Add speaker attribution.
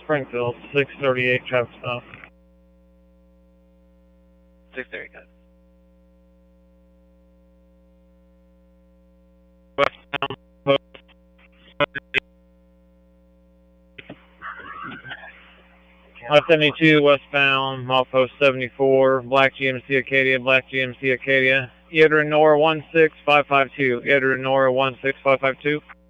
Speaker 1: Springfield, 638 traffic stop.
Speaker 2: 630, got it.
Speaker 1: Westbound post 572 westbound, milepost 74, Black GMC Acadia, Black GMC Acadia. Edward Nora 16552, Edward Nora 16552.